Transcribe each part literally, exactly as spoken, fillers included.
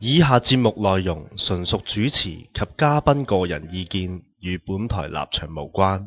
以下節目內容純屬主持及嘉賓個人意見，與本台立場無關。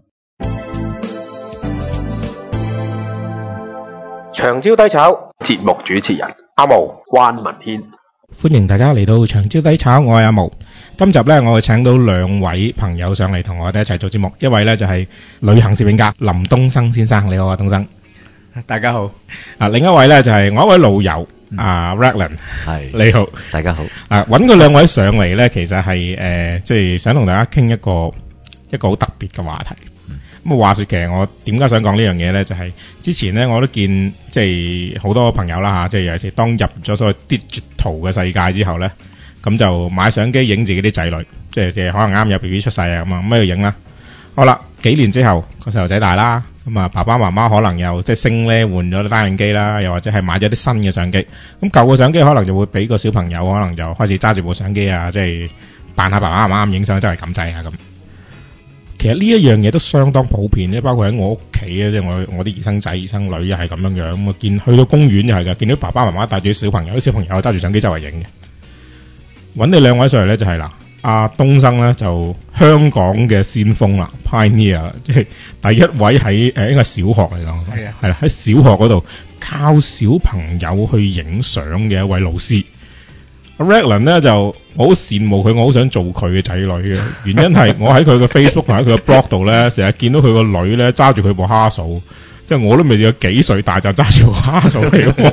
長招低炒，節目主持人阿毛關文軒， 歡迎大家嚟到長招低炒，我係阿毛。今集呢，我會請到兩位朋友上嚟同我哋一齊做節目，一位呢就係旅行攝影家林東生先生，你好啊，東生。 大家好。 啊，另一位呢就係我一位老友。啊 Raglan 係你好， 大家好。 啊，揾佢兩位上嚟咧，其實係誒，即係想同大家傾一個一個好特別嘅話題。咁、嗯、啊，話說其實我點解想講呢樣嘢咧，就係、是、之前咧我都見即係好多朋友啦吓，即係尤其是當入咗所謂 digital 嘅世界之後咧，咁就買相機影自己啲仔女，即係即係可能啱有 B B 出世啊咁啊，咁喺度影啦。好啦，幾年之後個細路仔大啦。咁啊，爸爸媽媽可能又即係升咧，換咗單眼機啦，又或者係買咗啲新嘅相機。咁舊嘅相機可能就會俾個小朋友，可能就開始揸住部相機啊，即係扮下爸爸媽媽影相，周圍撳掣啊咁。其實呢一樣嘢都相當普遍，即係包括喺我屋企啊，即係我我啲兒生仔、兒生女又係咁樣樣。咁啊，見去到公園又係㗎，見到爸爸媽媽帶住小朋友，啲小朋友揸住相機周圍影嘅。揾你兩位上嚟咧，就係啦。阿東生咧就香港嘅先鋒啦 ，Pioneer， 即係第一位喺誒應該係小學嚟講，係啊，係啦，喺小學嗰度靠小朋友去影相嘅一位老師。阿 Raglan 咧就我好羨慕佢，我好想做佢嘅仔女嘅，原因係我喺佢嘅 Facebook 同喺佢嘅 blog 度咧，成日見到佢個女咧揸住佢部哈數，即係我都未有幾歲大就揸住部哈數嚟玩。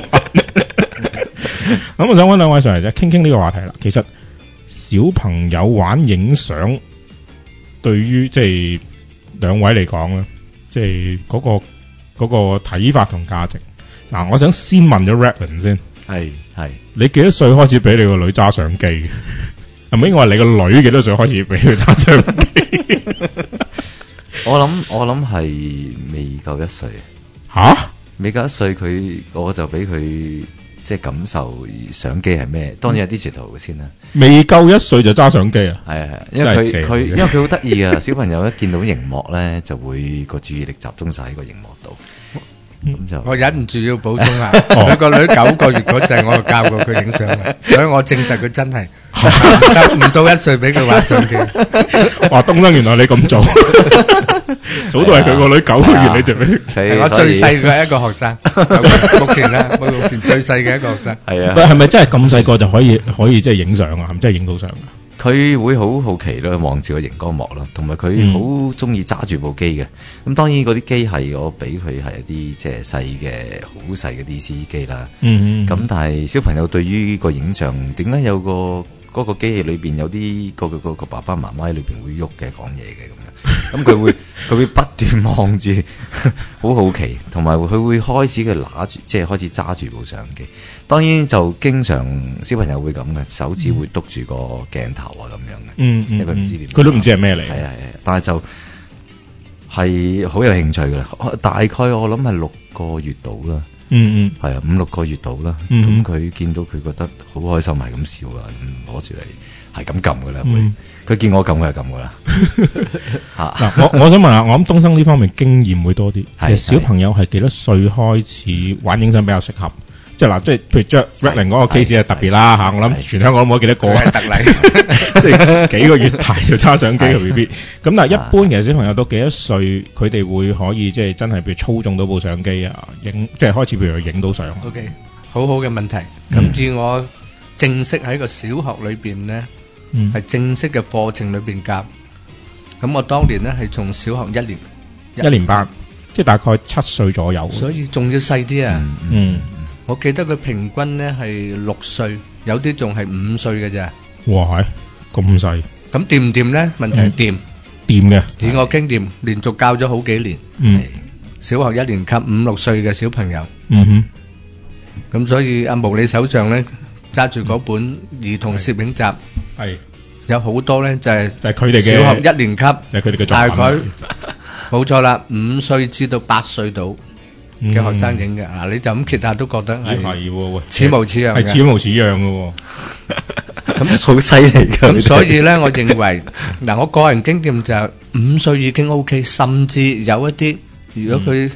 咁我想揾兩位上嚟啫，傾傾呢個話題啦。其實小朋友玩影相，對於即係兩位嚟講咧，即係嗰個嗰個睇法同價值。嗱，我想先問咗 Raglan 先， 係係， 你幾多歲開始俾你個女揸相機嘅？係咪應該話你個女幾多歲開始俾佢揸相機？ 我諗我諗係未夠一歲。 吓？未夠一歲佢，我就俾佢。即係感受相機係咩？當然係 digital 嘅先啦。 未夠一歲就揸相機啊？ 係係，因為佢佢因為佢好得意啊！小朋友一見到熒幕咧，就會個注意力集中晒喺個熒幕度。咁就我忍唔住要補充啊！佢個女九個月嗰陣，我就教過佢影相嘅，所以我證實佢真係唔到一歲俾佢玩相機。 哇！東生原來你咁早，早到係佢個女九個月你就俾係我最細嘅一個學生，目前咧，我目前最細嘅一個學生。 係啊， 係咪真係咁細個就可以可以即係影相啊？係咪真係影到相啊？ 佢會好好奇咯，望住個熒光幕咯，同埋佢好中意揸住部機嘅。咁、嗯、當然嗰啲機係我俾佢係一啲即係細嘅好細嘅 D C 機啦。嗯嗯。咁但係小朋友對於個影像點解有個嗰、嗰個機器裏邊有啲個個個個爸爸媽媽喺裏邊會喐嘅講嘢嘅咁樣，咁佢會佢會不斷望住，好好奇，同埋佢會開始佢拿住即係開始揸住部相機。當然就經常小朋友會咁嘅，手指會督住個鏡頭啊咁樣嘅，嗯，因為佢唔知點， 佢都唔知係咩嚟，係係係，但係就係好有興趣嘅啦。大概我諗係六個月到啦，嗯嗯，係啊，五六個月到啦。咁、嗯、佢見到佢覺得好開心，係咁笑啊，攞住嚟係咁撳噶啦，會佢、嗯、見我撳佢係撳噶啦。 嗱，我我想問下，我諗東生呢方面經驗會多啲。其實小朋友係幾多歲開始玩影相比較適合？即係嗱，即係譬如將 Raglan 嗰個 case 係特別啦嚇，我諗全香港都冇幾多個係特例，即係幾個月大就揸相機嘅 B B。咁但係一般其實小朋友到幾多歲，佢哋會可以即係真係譬如操縱到部相機啊，影即係開始譬如影到相。 OK， 好好嘅問題。咁至我正式喺個小學裏邊咧，係、嗯、正式嘅課程裏邊教。咁我當年咧係從小學一年一年班，即係大概七歲左右。 所以仲要細啲啊。嗯。嗯我記得佢平均咧係六歲，有啲仲係五歲嘅咋。哇，係咁細。咁掂唔掂咧？問題係掂， 掂嘅。 以我經驗，連續教咗好幾年。嗯。小學一年級五六歲嘅小朋友。嗯哼。咁所以阿毛你手上咧揸住嗰本兒童攝影集，係有好多咧就係就係佢哋嘅小學一年級， 就係佢哋嘅作品。 大概冇錯啦，五歲至到八歲到嘅學生影嘅，嗱你就咁揭下都覺得係係似模似樣嘅， 係似模似樣嘅。 咁好犀利㗎。 咁所以咧，我認為嗱，我個人經驗就係五歲已經 OK， 甚至有一啲如果佢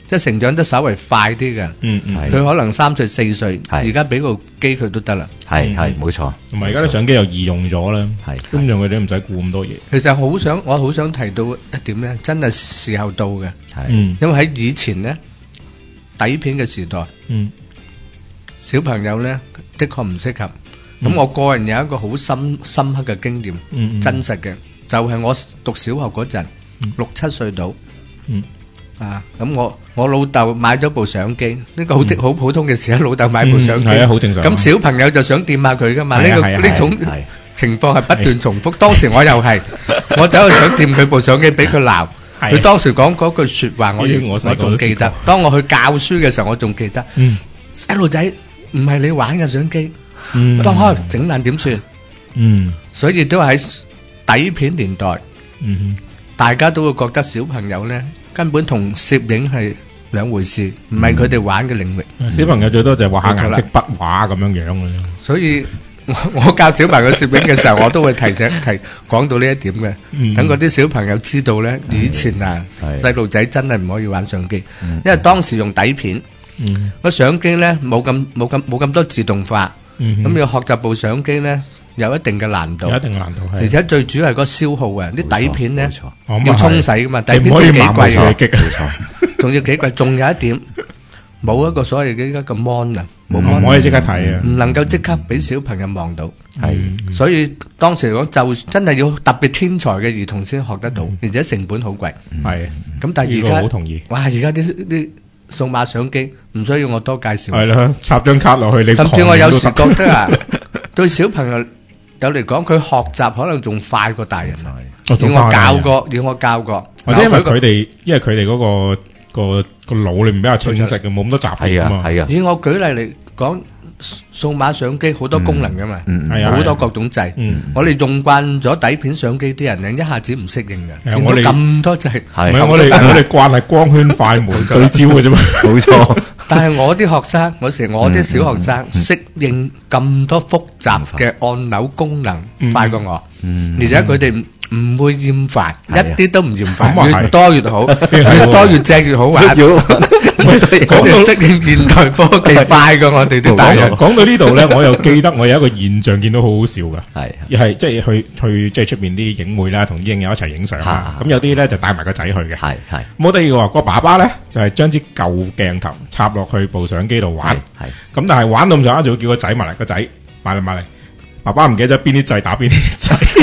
即係成長得稍微快啲嘅。 嗯嗯， 佢可能三歲四歲，而家俾個機佢都得啦。 係係冇錯， 同埋而家啲相機又易用咗啦， 係咁樣佢哋都唔使顧咁多嘢。 其實好想，我好想提到一點咧，真係時候到嘅。 係， 嗯， 因為喺以前咧底片嘅時代， 嗯， 小朋友咧的確唔適合。咁我個人有一個好深深刻嘅經驗， 嗯， 真實嘅，就係我讀小學嗰陣，六七歲到， 嗯， 啊，咁我我老豆買咗部相機，呢個好即好普通嘅事啊，老豆買部相機， 係啊，好正常。 咁小朋友就想掂下佢噶嘛，呢個呢種情況係不斷重複。當時我又係，我走去想掂佢部相機，俾佢鬧。佢當時講嗰句說話，我我仲記得。當我去教書嘅時候，我仲記得。嗯，細路仔唔係你玩嘅相機。嗯，放開整爛點算？嗯，所以都係喺底片年代，嗯，大家都會覺得小朋友咧根本同攝影係兩回事，唔係佢哋玩嘅領域。嗯、小朋友最多就係畫下顏色筆畫咁樣樣嘅啫。所以我我教小朋友攝影嘅時候，我都會提醒提講到呢一點嘅，等嗰啲小朋友知道咧，以前啊細路仔真係唔可以玩相機，嗯、因為當時用底片，個、嗯、相機咧冇咁冇咁冇咁多自動化。咁、嗯、要學習部相機咧，有一定嘅難度，有一定嘅難度，而且最主要係個消耗啊！啲底片咧要沖洗噶嘛，底片都幾貴嘅，仲要幾貴。仲有一點，冇一個所謂嘅依家個 mon 啊，冇 mon 唔可以即刻睇啊，唔能夠即刻俾小朋友望到。係、嗯，所以當時嚟講，就真係要特別天才嘅兒童先學得到，嗯、而且成本好貴。係、嗯，咁但係而家好同意。哇！而家啲啲。數碼相機唔需要我多介紹，係啦，插張卡落去你。甚至我有時覺得啊，對小朋友有嚟講，佢學習可能仲快過大人啊。要我教過，要我教過，或者因為佢哋，因為佢哋嗰個個個腦裏面比較清晰嘅，冇咁多雜念啊嘛。係啊，以我舉例嚟講。數碼相機好多功能噶嘛，好多各種掣。我哋用慣咗底片相機啲人咧，一下子唔適應嘅。我哋咁多掣，唔係我哋我哋慣係光圈快門對焦嘅啫嘛，冇錯。但係我啲學生，嗰時我啲小學生適應咁多複雜嘅按鈕功能快過我，而且佢哋唔會厭煩，一啲都唔厭煩，越多越好，越多越正越好玩。佢哋適應現代科技快過我哋啲大人。講到呢度咧，我又記得我有一個現象見到好好笑噶，係，係即係去去即係出邊啲影會啦，同啲影友一齊影相啦。咁有啲咧就帶埋個仔去嘅，係係。冇得意嘅喎，個爸爸咧就係將支舊鏡頭插落去部相機度玩，係。咁但係玩到咁上下就會叫個仔埋嚟，個仔埋嚟埋嚟。爸爸唔記得咗邊啲掣打邊啲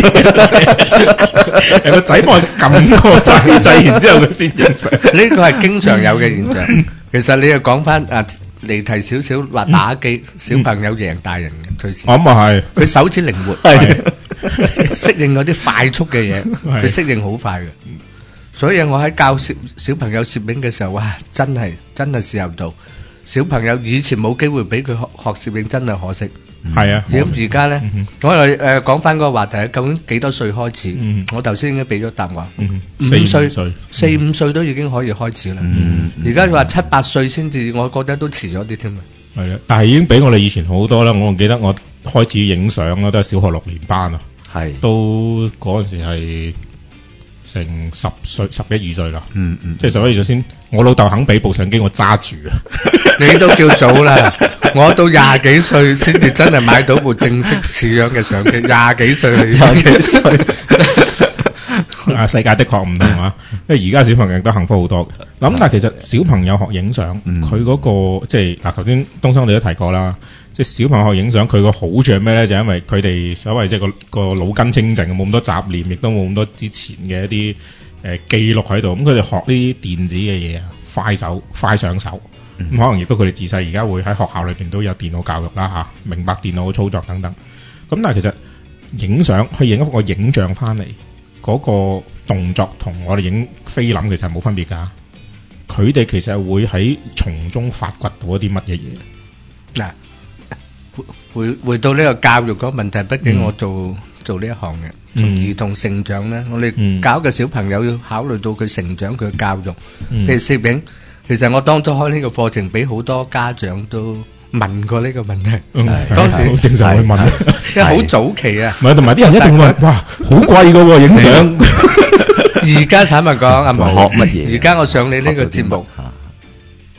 掣，有個仔幫佢撳個掣掣，然之後佢先影相。呢個係經常有嘅現象。其實你又講翻啊，離題少少話打機，小朋友贏大人嘅隨時。咁啊係，佢手指靈活，係適應嗰啲快速嘅嘢，佢適應好快嘅。所以我喺教小小朋友攝影嘅時候，哇，真係真係時候到。小朋友以前冇機會俾佢學學攝影，真係可惜。係啊，咁而家咧，我哋誒講翻嗰個話題，究竟幾多歲開始？我頭先已經俾咗答案，五歲、四五歲都已經可以開始啦。而家佢話七八歲先至，我覺得都遲咗啲添啊。係啊，但係已經比我哋以前好多啦。我記得我開始影相啦，都係小學六年班啊。係，都嗰陣時係成十歲、十一二歲啦。嗯嗯，即係十一二歲先，我老豆肯俾部相機我揸住啊。你都叫早啦，我到廿幾歲先至真係買到部正式似樣嘅相機，廿幾歲啦，廿幾歲。啊，世界的確唔同啊，因為而家小朋友都幸福好多。咁但係其實小朋友學影相，佢嗰個即係嗱，頭先東生我哋都提過啦，即係小朋友學影相，佢個好處係咩咧？就因為佢哋所謂即係個個腦筋清淨，冇咁多雜念，亦都冇咁多之前嘅一啲誒記錄喺度。咁佢哋學呢啲電子嘅嘢啊，快手快上手。咁、嗯、可能亦都佢哋自細而家會喺學校裏邊都有電腦教育啦嚇，明白電腦嘅操作等等。咁但係其實影相去影一個影像翻嚟嗰個動作同我哋影菲林其實係冇分別㗎。佢哋其實係會喺從中發掘到一啲乜嘢嘢。嗱，回回到呢個教育嗰個問題，畢竟我做、嗯、做呢一行嘅，從兒童成長咧，我哋教嘅小朋友要考慮到佢成長佢嘅教育，嗯、譬如攝影。其實我當初開呢個課程，俾好多家長都問過呢個問題。嗯、當時好正常去問，因為好早期啊。唔係，同埋啲人一定問，哇，好貴噶喎，影相。而家坦白講，阿毛學乜嘢？而家我上你呢個節目，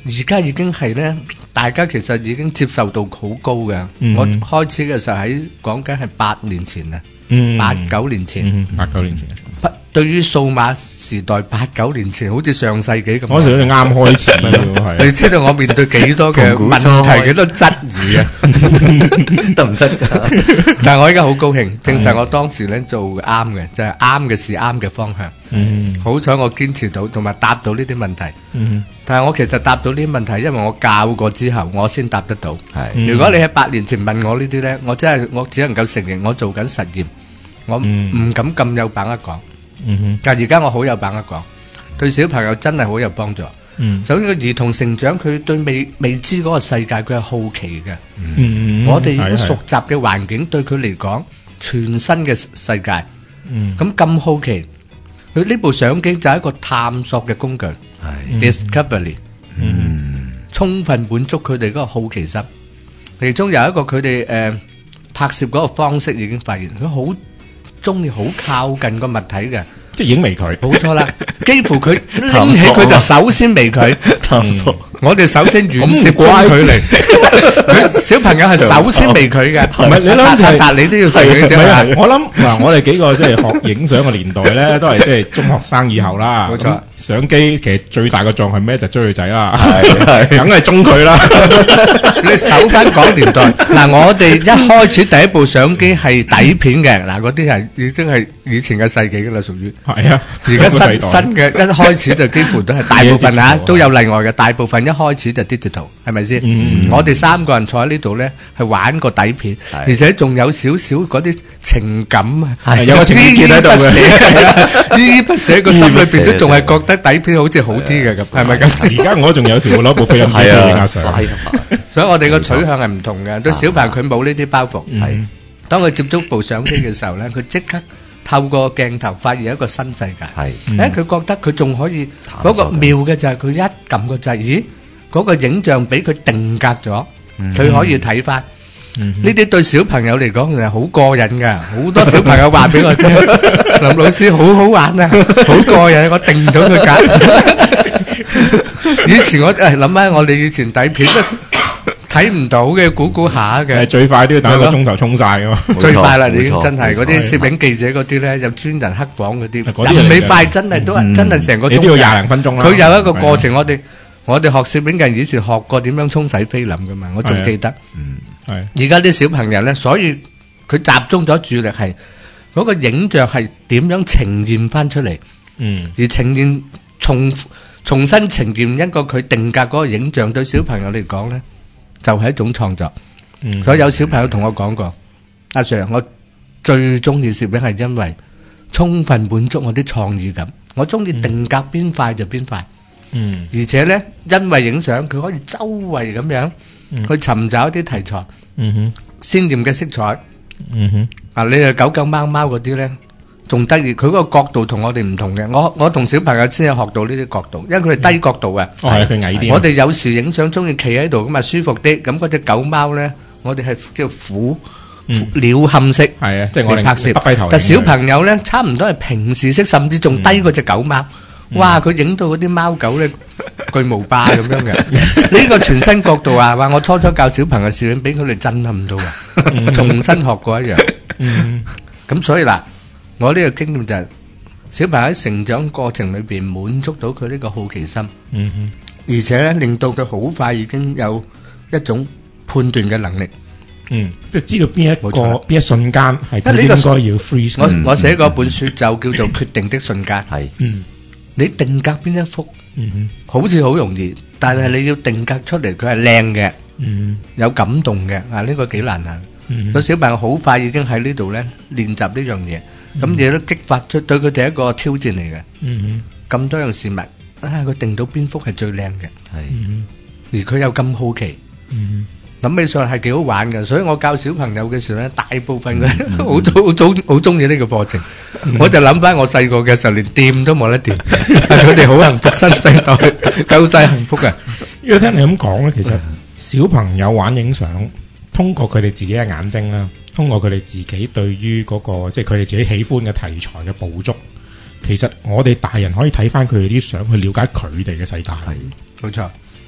而家已經係咧，大家其實已經接受度好高嘅。 嗯、 我開始嘅時候喺講緊係八年前啊， 嗯、 八九年前， 嗯、八九年前。 不，對於數碼時代，八九年前好似上世紀咁。 嗰時好似啱開始係。 你知道我面對幾多嘅問題，幾多質疑啊？ 得唔得㗎？ 但係我而家好高興，證實我當時咧做啱嘅，就係啱嘅事，啱嘅方向。 嗯， 好彩我堅持到，同埋答到呢啲問題。 嗯， 但係我其實答到呢啲問題，因為我教過之後，我先答得到。 係、 嗯， 如果你喺八年前問我呢啲咧，我真係我只能夠承認我做緊實驗，我唔、嗯、敢咁有把握講。 嗯哼， 但係而家我好有把握講，對小朋友真係好有幫助。 嗯， 首先個兒童成長，佢對未未知嗰個世界，佢係好奇嘅。 嗯， 我哋熟習嘅環境對佢嚟講，全新嘅世界。 嗯， 咁咁好奇，佢呢部相機就係一個探索嘅工具。係 Discovery， 嗯， 充分滿足佢哋嗰個好奇心。其中有一個佢哋誒拍攝嗰個方式已經發現，佢好中意好靠近個物體嘅。 即係影微佢， 冇錯啦！幾乎佢拎起佢就首先微佢， 探索。 我哋首先遠攝中距離，佢小朋友係首先微佢嘅。 唔係你諗就係， 但你都要承認啫。 我諗嗱，我哋幾個即係學影相嘅年代咧，都係即係中學生以後啦。 冇錯。 相機其實最大嘅障係咩？就追女仔啦，係梗係中佢啦。 你搜翻嗰年代嗱，我哋一開始第一部相機係底片嘅，嗱嗰啲係已經係以前嘅世紀噶啦，屬於。 係啊， 而家新新嘅一開始就幾乎都係大部分嚇都有例外嘅，大部分一開始就 digital 係咪先？ 嗯、 我哋三個人坐喺呢度咧，係玩個底片，而且仲有少少嗰啲情感啊， 有個情結喺度嘅， 依依不捨個心裏邊都仲係覺得底片好似好啲嘅咁，係咪咁？ 而家我仲有時會攞部菲林機去影下相， 所以我哋個取向係唔同嘅。對小朋友佢冇呢啲包袱，係當佢接觸部相機嘅時候咧，佢即刻透過鏡頭發現一個新世界。係，誒佢覺得佢仲可以嗰個妙嘅就係佢一撳個掣，咦嗰個影像俾佢定格咗，佢可以睇翻。呢啲對小朋友嚟講係好過癮㗎，好多小朋友話俾我聽，林老師好好玩啊，好過癮，我定咗佢格。以前我誒諗翻我哋以前底片都睇唔到嘅，估估下嘅。 最快都要等一個鐘頭沖晒㗎嘛。 最快啦，你真係嗰啲攝影記者嗰啲咧，有專人黑房嗰啲，人未快真係都係真係成個鐘。 你都要廿零分鐘啦。 佢有一個過程，我哋。我哋學攝影嘅人以前學過點樣沖洗菲林㗎嘛，我仲記得。嗯，係。而家啲小朋友咧，所以佢集中咗注意力係嗰個影像係點樣呈現翻出嚟。嗯，而呈現重重新呈現一個佢定格嗰個影像，對小朋友嚟講咧，就係一種創作。嗯，所以有小朋友同我講過，阿 Sir，我最中意攝影係因為充分滿足我啲創意感，我中意定格邊快就邊快。嗯，而且咧，因為影相，佢可以周圍咁樣去尋找一啲題材，嗯哼，鮮豔嘅色彩，嗯哼，啊，你係狗狗貓貓嗰啲咧，仲得意，佢嗰個角度同我哋唔同嘅。我我同小朋友先有學到呢啲角度，因為佢哋低角度啊， 哦係佢矮啲。 我哋有時影相中意企喺度咁啊舒服啲，咁嗰隻狗貓咧，我哋係叫俯鳥瞰式，係啊，即係我哋拍攝。但小朋友咧，差唔多係平視式，甚至仲低嗰隻狗貓。哇！佢影到嗰啲貓狗咧巨無霸咁樣嘅，呢個全新角度啊！話我初初教小朋友攝影，俾佢哋震撼到啊！重新學過一樣。咁所以嗱，我呢個經驗就係小朋友喺成長過程裏邊滿足到佢呢個好奇心，而且咧令到佢好快已經有一種判斷嘅能力。嗯， 即係知道邊一個邊一瞬間係佢應該要 freeze。 我我寫過本書就叫做《決定的瞬間》。係，嗯。你定格邊一幅，嗯、好似好容易，但係你要定格出嚟，佢係靚嘅，嗯、有感動嘅，啊呢、這個幾難啊！個、嗯、小朋友好快已經喺呢度咧練習呢樣嘢，咁亦、嗯、都激發出對佢哋一個挑戰嚟嘅。咁、嗯、多樣事物，啊佢定到邊幅係最靚嘅，係，嗯、而佢又咁好奇。嗯諗起上係幾好玩嘅，所以我教小朋友嘅時候咧，大部分佢好早好早好中意呢個課程。我就諗翻我細個嘅時候，連掂都冇得掂，但佢哋好幸福，新世代夠晒幸福嘅。 因為聽你咁講咧，其實小朋友玩影相，通過佢哋自己嘅眼睛啦，通過佢哋自己對於嗰個即係佢哋自己喜歡嘅題材嘅捕捉，其實我哋大人可以睇翻佢哋啲相，去了解佢哋嘅世界。係， 冇錯。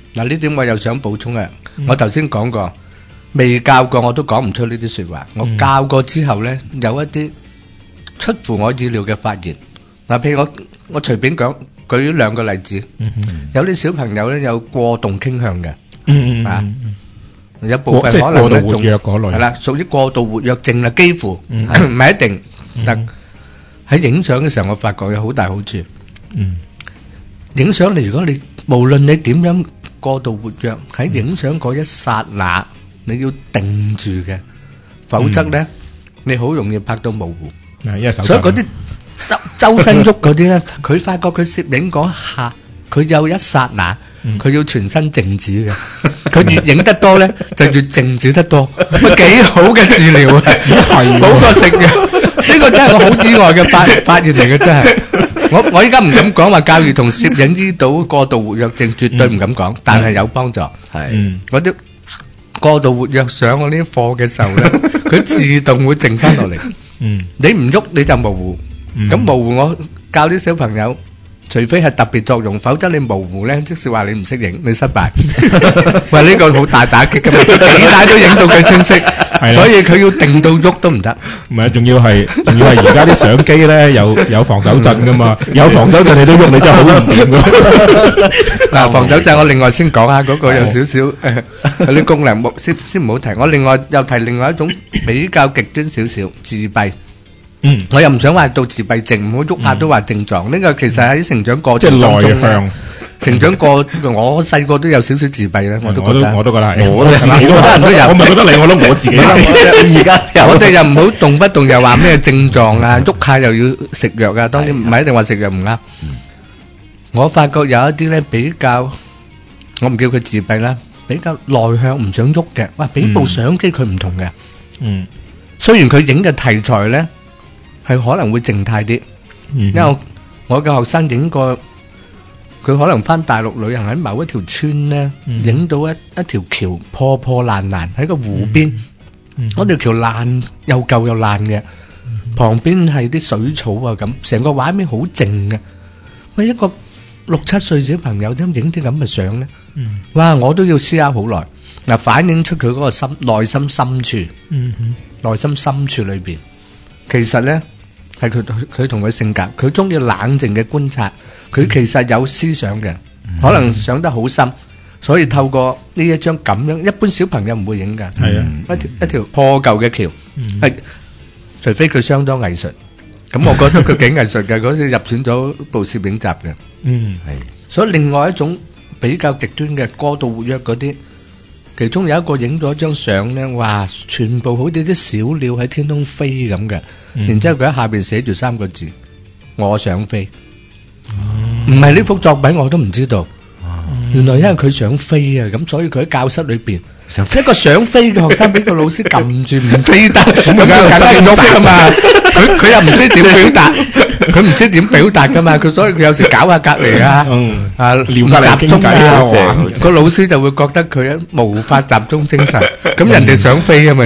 嗱呢點我又想補充啊！ 嗯我頭先講過，未教過我都講唔出呢啲説話。我教過之後咧，有一啲出乎我意料嘅發現。嗱，譬如我我隨便講舉兩個例子， 嗯嗯有啲小朋友咧有過動傾向嘅， 嗯嗯啊嗯有部分即係可能咧過度活躍嗰類係啦，屬於過度活躍症啦，幾乎唔嗯係一定。 嗯但喺影相嘅時候，我發覺有好大好處。 嗯影相你如果你無論你點樣過度活躍，喺影相嗰一剎那，你要定住嘅，否則咧你好容易拍到模糊。 係因為手震所以嗰啲周周身喐嗰啲咧，佢發覺佢攝影嗰下，佢有一剎那， 嗯佢要全身靜止嘅。佢越影得多咧，就越靜止得多。乜幾好嘅治療啊！係好過食藥。呢個真係我好意外嘅發發現嚟嘅，真係。我我依家唔敢講話教兒童攝影醫到過度活躍症，絕對唔敢講，但係有幫助。 係嗯嗰啲過度活躍上嗰啲課嘅時候咧，佢自動會靜翻落嚟。 嗯你唔喐你就模糊，咁模糊我教啲小朋友，除非係特別作用，否則你模糊咧，即是話你唔識影，你失敗。喂，呢個好大打擊㗎嘛，幾大都影到佢清晰，所以佢要定到喐都唔得。 唔係，仲要係仲要係而家啲相機咧有有防手震噶嘛，有防手震你都喐，你真係好唔掂㗎。 嗱，防手震我另外先講下嗰個有少少誒有啲功能，冇先先唔好提。我另外又提另外一種比較極端少少自閉。 嗯， 我又唔想話到自閉症，唔好喐下都話症狀。呢個其實喺成長過即係程當中內向。 成長過，我細個都有少少自閉咧，我都覺得。 我都覺得係， 我自己都可能都有。 我唔係覺得你，我覺得我自己。 而家我哋又唔好動不動又話咩症狀啊，喐下又要食藥啊。當然唔係一定話食藥唔啱。我發覺有一啲咧比較，我唔叫佢自閉啦，比較內向唔想喐嘅。哇，俾部相機佢唔同嘅。 嗯。 雖然佢影嘅題材咧係可能會靜態啲，因為我嘅學生影過。佢可能翻大陸旅行喺某一條村咧，影到一一條橋破破爛爛喺個湖邊，嗰條橋爛又舊又爛嘅，旁邊係啲水草啊咁，成個畫面好靜嘅。喂，一個六七歲小朋友點影啲咁嘅相咧？哇！我都要思考好耐。嗱，反映出佢嗰個心內心深處，內心深處裏邊，其實咧。係佢佢同佢性格，佢中意冷靜嘅觀察，佢其實有思想嘅，可能想得好深，所以透過呢一張咁樣，一般小朋友唔會影㗎。係啊，一條一條破舊嘅橋，係除非佢相當藝術，咁我覺得佢幾藝術嘅，嗰時入選咗部攝影集嘅。 嗯，係。 所以另外一種比較極端嘅過度活躍嗰啲。其中有一個影咗一張相咧，哇！全部好似啲小鳥喺天空飛咁嘅，嗯、然之後佢喺下邊寫住三個字：我想飛。唔係呢幅作品我都唔知道，嗯、原來因為佢想飛啊，咁所以佢喺教室裏邊，一個想飛嘅學生俾個老師撳住唔飛得，咁佢梗係喐噶嘛，佢佢又唔知點表達。佢唔知點表達噶嘛，佢所以佢有時搞下隔籬啊，啊唔集中啊，個老師就會覺得佢無法集中精神，咁人哋想飛啊嘛，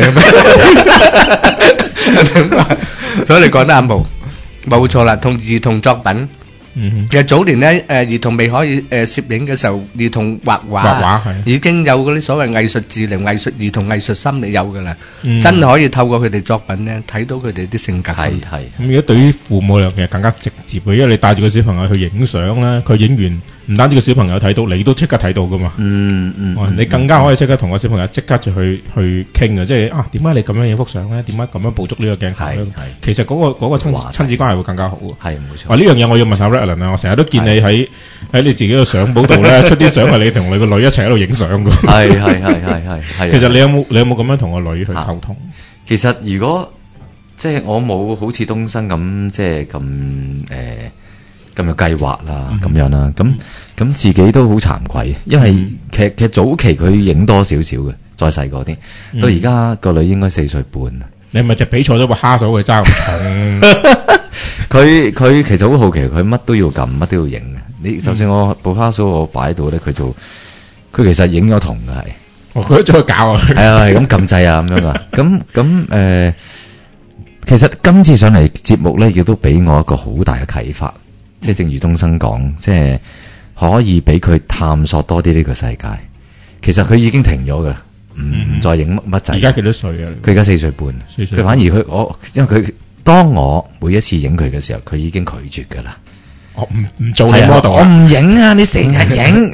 所以你講得啱冇冇錯啦，同兒童作品。其實早年咧，誒兒童未可以誒攝影嘅時候，兒童畫畫已經有嗰啲所謂藝術治療、藝術兒童藝術心理有噶啦，真係可以透過佢哋作品咧睇到佢哋啲性格。係係。咁如果對於父母嚟講，其實更加直接嘅，因為你帶住個小朋友去影相咧，佢影完唔單止個小朋友睇到，你都即刻睇到噶嘛。嗯嗯。你更加可以即刻同個小朋友即刻就去去傾啊，即係啊點解你咁樣影幅相咧？點解咁樣捕捉呢個鏡頭咧？其實嗰個嗰個親親子關係會更加好。係冇錯。啊呢樣嘢我要問下 Raglan 啊，我成日都見你喺喺你自己個相簿度咧出啲相，係你同你個女一齊喺度影相㗎。係係係係係係。其實你有冇你有冇咁樣同個女去溝通？ 其實如果即係我冇好似東生咁即係咁誒咁有計劃啦咁樣啦，咁咁自己都好慚愧，因為其實其實早期佢影多少少嘅，再細個啲，到而家個女應該四歲半啦。你咪就比賽咗個蝦手佢揸咁重。佢佢其實好好奇，佢乜都要撳，乜都要影嘅。你就算我部蝦手我擺喺度咧，佢做佢其實影咗銅嘅係。哦，佢都再搞啊。係啊，係咁撳掣啊咁樣啊。咁咁誒，其實今次上嚟節目咧，亦都俾我一個好大嘅啟發。即係正如東生講，即係可以俾佢探索多啲呢個世界。其實佢已經停咗噶啦，唔、嗯、再影乜乜仔。 而家幾多歲啊？ 佢而家四歲半。四歲半。佢反而佢我，因為佢當我每一次影佢嘅時候，佢已經拒絕噶啦。 我唔唔做你 model， 我唔影啊！你成日影，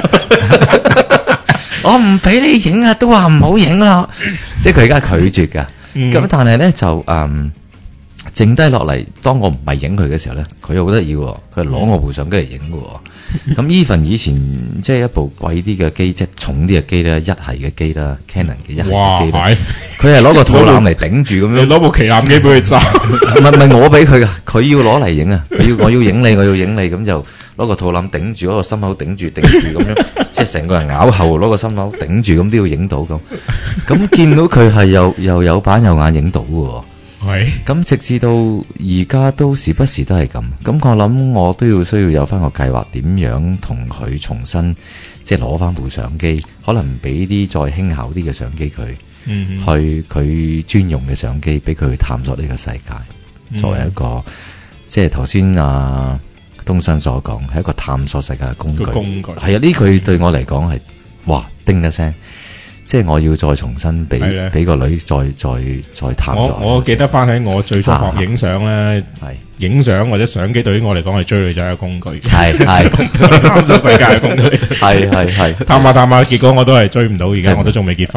我唔俾你影啊，都話唔好影啦。即係佢而家拒絕噶。咁、嗯、但係咧就嗯。剩低落嚟，當我唔係影佢嘅時候咧，佢又好得意喎，佢攞我部相機嚟影嘅。咁 even 以前即係一部貴啲嘅機，即係重啲嘅機啦，一係嘅機啦 ，Canon 嘅一係嘅機啦，佢係攞個肚腩嚟頂住咁樣。你攞部旗艦機俾佢揸？唔係唔係我俾佢噶，佢要攞嚟影啊！佢要我要影你，我要影你，咁就攞個肚腩頂住，嗰個心口頂住頂住咁樣，即係成個人咬後，攞個心口頂住咁都要影到咁。咁見到佢係又又有板有眼影到嘅。咁直至到而家都時不時都係咁，咁我諗我都要需要有翻個計劃，點樣同佢重新即係攞翻部相機，可能俾啲再輕巧啲嘅相機佢，嗯、去佢專用嘅相機，俾佢去探索呢個世界，嗯、作為一個即係頭先阿東新所講，係一個探索世界嘅工具。工具係啊，呢句對我嚟講係哇叮一聲。即係我要再重新俾俾個女再再再探索。 我我記得翻喺我最初學影相咧，係影相或者相機對於我嚟講係追女仔嘅工具，係係探索世界嘅工具，係係係探下探下，結果我都係追唔到，而家我都仲未結婚。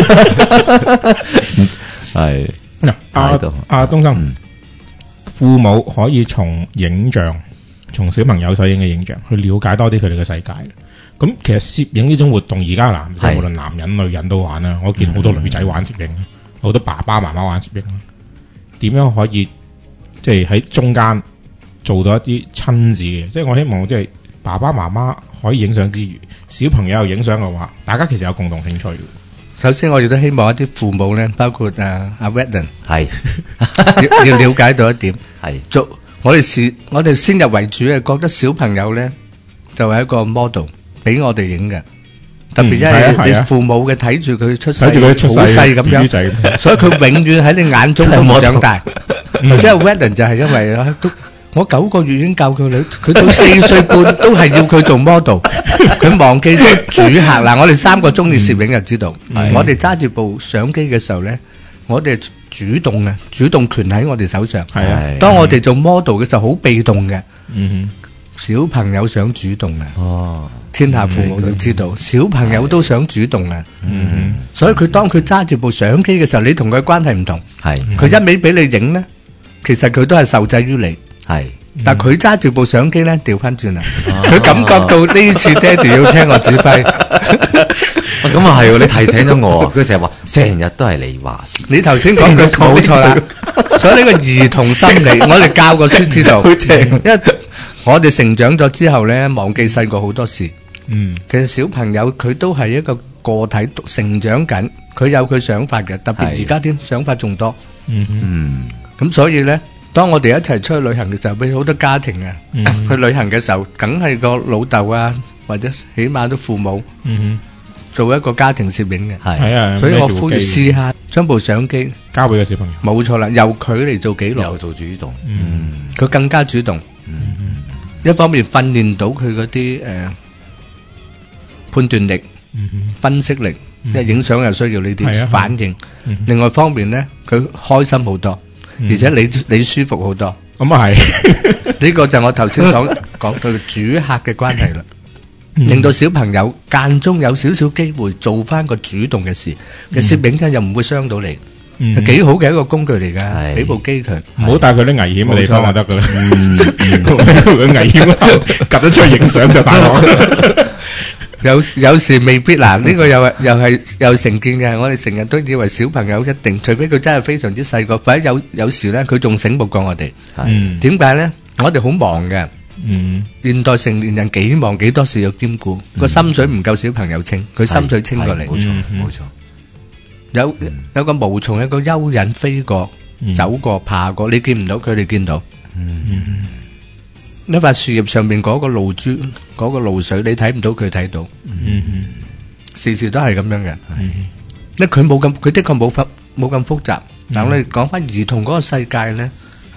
係嗱，阿阿東生，嗯、父母可以從影像，從小朋友所影嘅影像去了解多啲佢哋嘅世界。咁其實攝影呢種活動而家男，即係無論男人女人都玩啦。我見好多女仔玩攝影，好、嗯、多爸爸媽媽玩攝影。點樣可以即係喺中間做到一啲親子嘅？即係我希望即係爸爸媽媽可以影相之餘，小朋友又影相嘅話，大家其實有共同興趣。 首先，我亦都希望一啲父母咧，包括啊阿 Redden 係要要了解到一點係做我哋是我哋先入為主嘅，覺得小朋友咧就係一個 model。俾我哋影嘅，特別因為你父母嘅睇住佢出世，睇住佢出世好細咁樣，所以佢永遠喺你眼中都唔長大。頭先 Redden 就係因為都我九個月已經教佢女，佢到四歲半都係要佢做 model，佢忘記咗主客。嗱，我哋三個中意攝影就知道，我哋揸住部相機嘅時候咧，我哋主動嘅，主動權喺我哋手上。係啊，當我哋做 model 嘅時候好被動嘅。嗯哼。小朋友想主動啊！哦，天下父母都知道，嗯、小朋友都想主動啊！嗯，所以佢當佢揸住部相機嘅時候，你同佢關係唔同。係，佢一味俾你影咧，其實佢都係受制於你。係，但佢揸住部相機咧，調翻轉啦，佢、哦、感覺到呢次爹哋要聽我指揮。咁啊係，你提醒咗我，佢成日話成日都係你話事。你頭先講句冇錯啦，所以呢個兒童心理，我哋教過書知道，好正，因為。我哋成長咗之後咧，忘記細個好多事。嗯，其實小朋友佢都係一個個體成長緊，佢有佢想法嘅，特別而家啲想法仲多。嗯嗯，咁所以咧，當我哋一齊出去旅行嘅時候，譬如好多家庭啊，嗯、去旅行嘅時候，梗係個老豆啊，或者起碼都父母，嗯，做一個家庭攝影嘅。係啊，所以我呼籲試下將部相機交俾個小朋友。 冇錯啦，由佢嚟做記錄， 又做主動。 嗯，佢更加主動。嗯。一方面訓練到佢嗰啲誒判斷力、嗯、分析力，因為影相又需要呢啲反應。嗯、另外一方面咧，佢開心好多，嗯、而且你你舒服好多。咁啊係，呢個就係我頭先講講到主客嘅關係啦，嗯、令到小朋友間中有少少機會做翻個主動嘅事，嘅攝影真又唔會傷到你。係幾好嘅一個工具嚟噶，俾部機佢， 唔好帶佢啲危險嘅地方就得噶啦。佢危險，夾得出去影相就大鑊。 有有時未必嗱，呢個又係又係又成見嘅。我哋成日都以為小朋友一定，除非佢真係非常之細個，或者有有時咧佢仲醒目過我哋。係點解咧？我哋好忙嘅。嗯，現代成年人幾忙，幾多事要兼顧，個心水唔夠小朋友清，佢心水清過嚟。冇錯，冇錯。有有個毛蟲，有個蚯蚓飛過、嗯、走過、爬過，你見唔到，佢哋見到。嗯，一塊樹葉上面嗰個露珠、嗰個露水，你睇唔到，佢睇到。嗯，時時都係咁樣嘅。嗯，因為佢冇咁，佢的確冇複冇咁複雜。但係我哋講翻兒童嗰個世界咧，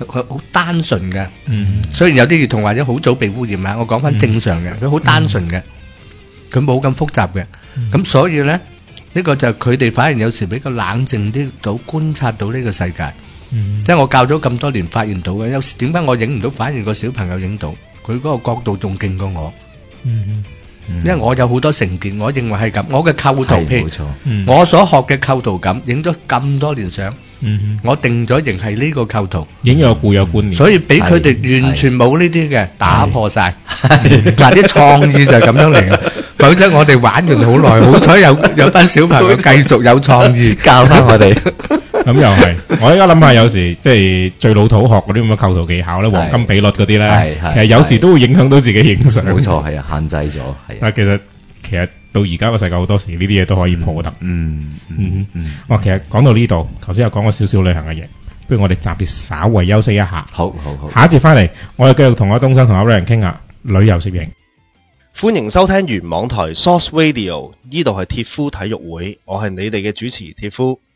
佢好單純嘅。 嗯， 雖然有啲兒童或者好早被污染啊，我講翻正常嘅，佢好單純嘅，佢冇咁複雜嘅。咁所以咧，呢個就係佢哋反而有時比較冷靜啲，到觀察到呢個世界。即係我教咗咁多年，發現到嘅。有時點解我影唔到，反而個小朋友影到，佢嗰個角度仲勁過我。嗯，因為我有好多成見，我認為係咁。我嘅構圖，譬如我所學嘅構圖感，影咗咁多年相，我定咗型係呢個構圖， 影有固有觀念， 所以俾佢哋完全冇呢啲嘅，打破晒。嗱，啲創意就係咁樣嚟嘅。否則我哋玩完好耐，好彩有有班小朋友繼續有創意， 教翻我哋。 咁又係，我而家諗下，有時即係最老土學嗰啲咁嘅構圖技巧咧，黃金比率嗰啲咧，其實有時都會影響到自己影相。 冇錯，係啊，限制咗。係。 但係其實其實到而家個世界好多時呢啲嘢都可以破得。 嗯嗯嗯。 哇，其實講到呢度，頭先有講過少少旅行嘅嘢，不如我哋暫時稍為休息一下。 好好好。 下一節翻嚟，我哋繼續同阿東生同阿 Ryan 傾下旅遊攝影。 歡迎收聽原網台 Source Radio， 呢度係鐵夫體育會，我係你哋嘅主持鐵夫。